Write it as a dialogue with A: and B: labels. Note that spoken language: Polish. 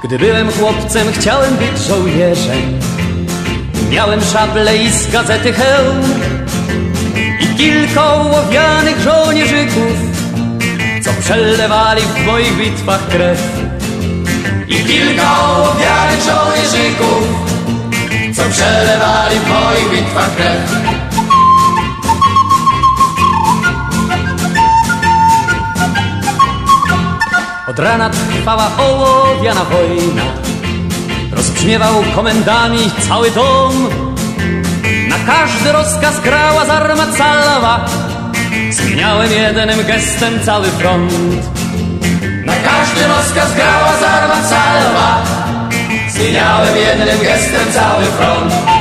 A: Gdy byłem chłopcem, chciałem być żołnierzem. Miałem szablę i z gazety hełm i kilka ołowianych żołnierzyków, co przelewali w moich bitwach krew. I kilka ołowianych żołnierzyków, co przelewali w moich bitwach krew. Od rana trwała ołowiana wojna, rozbrzmiewał komendami cały dom. Na każdy rozkaz grała zarma calowa, zmieniałem jednym gestem cały front. Na każdy rozkaz grała zarma calowa, zmieniałem jednym gestem cały front.